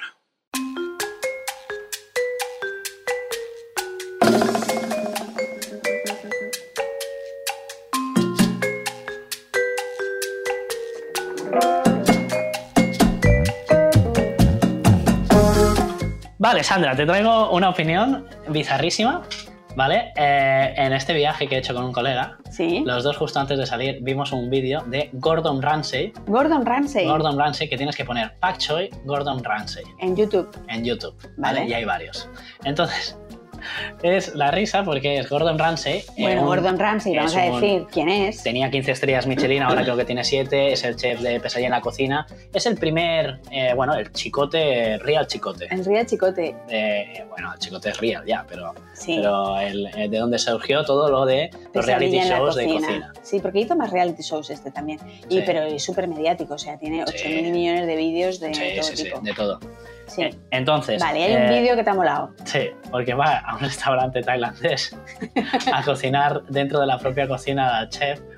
Speaker 2: Vale, Sandra, te traigo una opinión bizarrísima, ¿vale? Eh, en este viaje que he hecho con un colega,
Speaker 1: Sí.
Speaker 2: los dos justo antes de salir vimos un vídeo de Gordon Ramsay.
Speaker 1: Gordon Ramsay.
Speaker 2: Gordon Ramsay, que tienes que poner Pak Choi Gordon Ramsay
Speaker 1: En YouTube.
Speaker 2: en YouTube, ¿vale?
Speaker 1: Vale.
Speaker 2: Y hay varios. Entonces, es la risa porque es Gordon Ramsay. eh,
Speaker 1: Bueno,
Speaker 2: un-
Speaker 1: Gordon Ramsay, vamos
Speaker 2: es
Speaker 1: a
Speaker 2: un-
Speaker 1: decir quién es.
Speaker 2: Tenía quince estrellas Michelin, ahora creo que tiene siete, es el chef de Pesadilla en la cocina. Es el primer, eh, bueno, el chicote, real chicote.
Speaker 1: El Ría Chicote.
Speaker 2: Eh, bueno, el chicote es real ya, pero,
Speaker 1: Sí.
Speaker 2: pero el, eh, de donde surgió todo lo de los reality
Speaker 1: Pesadilla en la
Speaker 2: shows de cocina.
Speaker 1: Sí, porque hizo más reality shows este también. Y,
Speaker 2: Sí.
Speaker 1: Pero es súper mediático, o sea, tiene
Speaker 2: Sí.
Speaker 1: ocho mil millones de vídeos de
Speaker 2: Sí,
Speaker 1: todo
Speaker 2: sí, sí,
Speaker 1: tipo.
Speaker 2: de todo.
Speaker 1: Sí.
Speaker 2: Eh, Entonces,
Speaker 1: Vale, hay un
Speaker 2: eh,
Speaker 1: vídeo que te ha molado.
Speaker 2: sí, porque va a un restaurante tailandés a cocinar dentro de la propia cocina del chef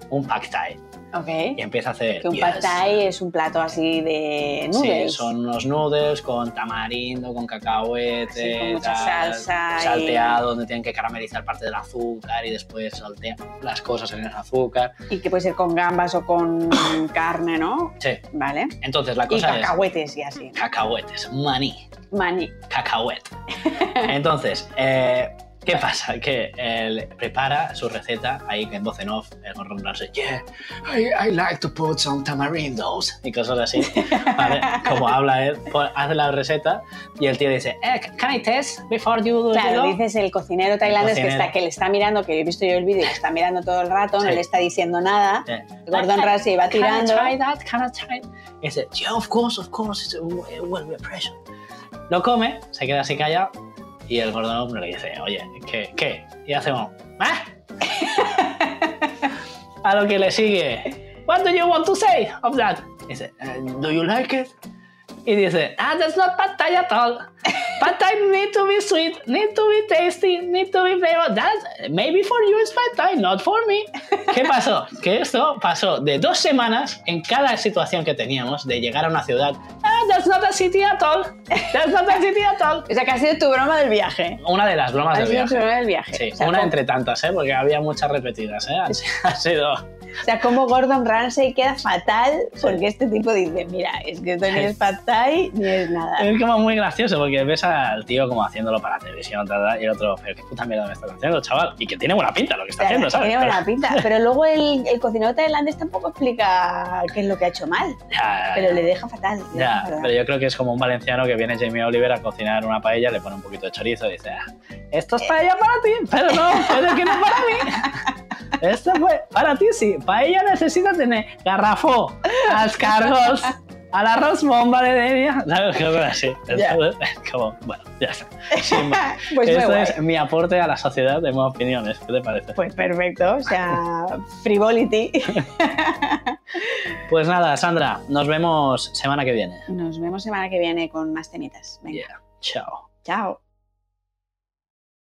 Speaker 2: un pad thai.
Speaker 1: Ok.
Speaker 2: Y empieza a hacer...
Speaker 1: Que un
Speaker 2: yes.
Speaker 1: pad thai es un plato así de noodles.
Speaker 2: Sí, son unos noodles con tamarindo, con cacahuete,
Speaker 1: Sí, con mucha
Speaker 2: tal,
Speaker 1: salsa y-
Speaker 2: salteado, donde tienen que caramelizar parte del azúcar y después saltean las cosas en el azúcar.
Speaker 1: Y que puede ser con gambas o con carne, ¿no?
Speaker 2: Sí.
Speaker 1: Vale.
Speaker 2: Entonces la
Speaker 1: Y
Speaker 2: cosa es...
Speaker 1: cacahuetes y así.
Speaker 2: Cacahuetes, maní,
Speaker 1: Maní.
Speaker 2: cacahuete. Entonces, eh, ¿qué pasa? Que él prepara su receta ahí en voz en off, el Gordon Ramsay, yeah, I, I like to put some tamarindos y cosas así, ¿vale? Como habla él, pues, hace la receta y el tío dice, eh, can I test before you do
Speaker 1: Claro,
Speaker 2: it?
Speaker 1: dices el cocinero tailandés que,
Speaker 2: cocinero.
Speaker 1: está, que le está mirando, que he visto yo el vídeo, que está mirando todo el rato, no
Speaker 2: Sí.
Speaker 1: le está diciendo nada.
Speaker 2: Yeah.
Speaker 1: Gordon Ramsay va tirando.
Speaker 2: Can I try that? Can I try? Y dice, yeah, of course, of course, it will be a pressure. Lo come, se queda así callado y el Gordon Ramsay le dice, oye, ¿qué? ¿Qué? Y hace como, ¿ah? A lo que le sigue, what do you want to say of that? Y dice, uh, do you like it? Y dice, ah, that's not pad thai at all. Pad thai need to be sweet, need to be tasty, need to be flavor. That maybe for you is pad thai, not for me. ¿Qué pasó? Que esto pasó de dos semanas en cada situación que teníamos de llegar a una ciudad. Ah, that's not a city at all. That's not a city at all.
Speaker 1: O sea, que ha sido tu broma del viaje.
Speaker 2: Una de las bromas
Speaker 1: Ha
Speaker 2: del
Speaker 1: sido tu
Speaker 2: viaje.
Speaker 1: broma del viaje.
Speaker 2: Sí,
Speaker 1: o sea,
Speaker 2: una
Speaker 1: como,
Speaker 2: entre tantas, ¿eh? Porque había muchas repetidas, ¿eh? Ha sido...
Speaker 1: o sea, como Gordon Ramsay queda fatal porque este tipo dice, mira, es que esto ni es pad thai ni es nada.
Speaker 2: Es como muy gracioso porque ves al tío como haciéndolo para televisión tal, tal, y el otro, pero qué puta mierda me estás haciendo, chaval. Y que tiene buena pinta lo que está
Speaker 1: Claro,
Speaker 2: haciendo, ¿sabes?
Speaker 1: tiene buena pinta. Pero luego el, el cocinero tailandés tampoco explica qué es lo que ha hecho mal.
Speaker 2: Ya,
Speaker 1: Pero le deja fatal. le
Speaker 2: ya,
Speaker 1: deja fatal.
Speaker 2: pero yo creo que es como un valenciano que viene Jamie Oliver a cocinar una paella, le pone un poquito de chorizo y dice, ah, esto es paella para ti, pero no, pero que no es para mí. Esto fue para ti, sí. Paella necesita tener garrafó, escargots, al arroz bomba de denia, ¿sabes? Cosas así.
Speaker 1: Ya.
Speaker 2: Entonces, como, bueno, ya está. Sin más.
Speaker 1: Pues muy
Speaker 2: Esto
Speaker 1: guay.
Speaker 2: es mi aporte a la sociedad de mis opiniones. ¿Qué te parece?
Speaker 1: Pues perfecto, o sea, frivolity.
Speaker 2: Pues nada, Sandra, nos vemos semana que viene.
Speaker 1: Nos vemos semana que viene con más temitas. Venga,
Speaker 2: Yeah. Chao.
Speaker 1: chao.